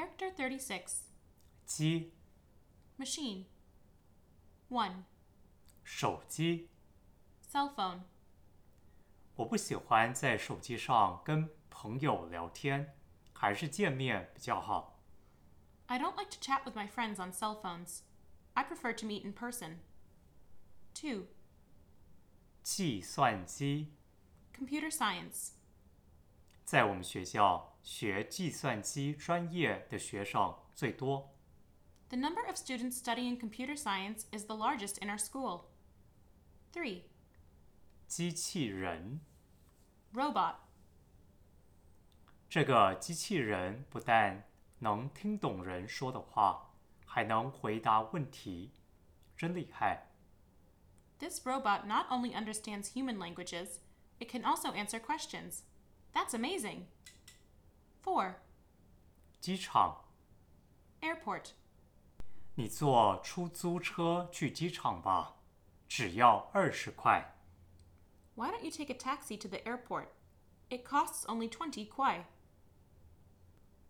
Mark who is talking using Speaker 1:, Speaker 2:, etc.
Speaker 1: Character 36.
Speaker 2: 机
Speaker 1: Machine. 1.
Speaker 2: 手机
Speaker 1: Cell phone.
Speaker 2: 我不喜欢在手机上跟朋友聊天，还是见面比较好。
Speaker 1: I don't like to chat with my friends on cell phones. I prefer to meet in person. 2.
Speaker 2: 计算机
Speaker 1: Computer science.
Speaker 2: 在我们学校学计算机专业的学生最多。
Speaker 1: The number of students studying computer science is the largest in our school. 3.
Speaker 2: 机器人
Speaker 1: Robot.
Speaker 2: 这个机器人不但能听懂人说的话，还能回答问题，真厉害。
Speaker 1: This robot not only understands human languages, it can also answer questions. That's amazing. 4.
Speaker 2: 机场
Speaker 1: Airport.
Speaker 2: 你坐出租车去机场吧，只要20块。
Speaker 1: Why don't you take a taxi to the airport? It costs only 20 kwai.